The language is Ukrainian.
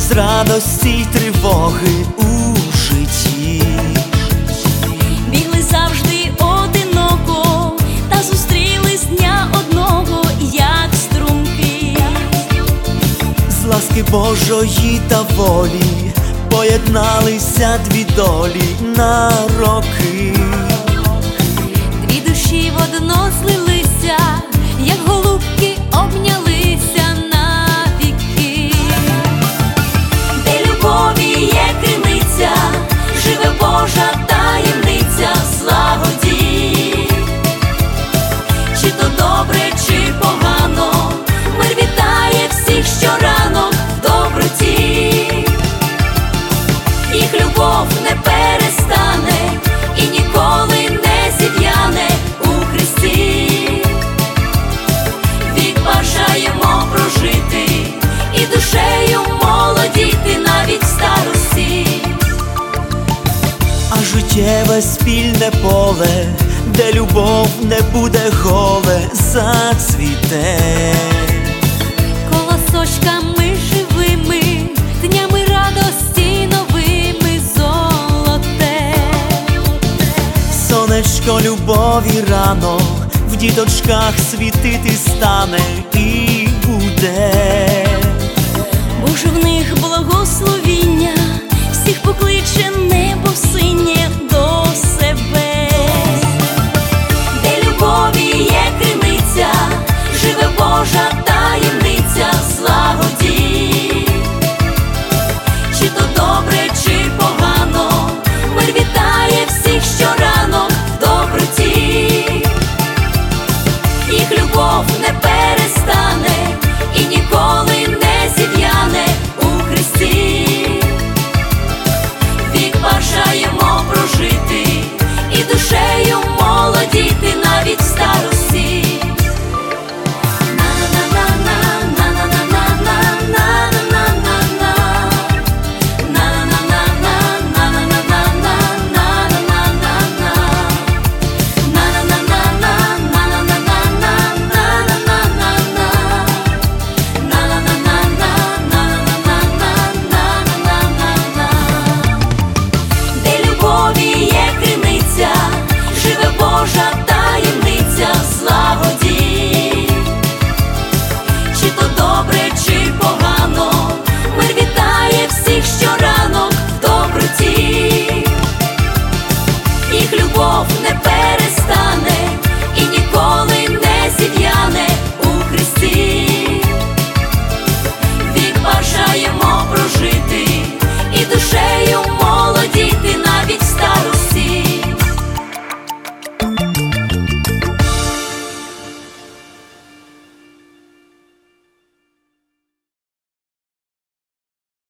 без радості й тривоги у житті. Бігли завжди одиноко, та зустрілись дня одного, як струмки. З ласки Божої та волі поєдналися дві долі на роки. Дві душі водно злилися, як голубки обнялися навіки. Де любові є криниця, живе Божа таємниця в злагоді. Чи то добре, чи погано, мир вітає всіх щоранок в доброті. Їх любов не перестане і ніколи не зів'яне у Христі. Вік бажаємо прожити і душею молодіти навіть в старості. А життєве спільне поле, де любов не буде голе, зацвіте. Колосочками живими, днями радості новими золоте. Сонечко любові рано в діточках світити стане і буде. Боже, в них благословіння, всіх покличе небо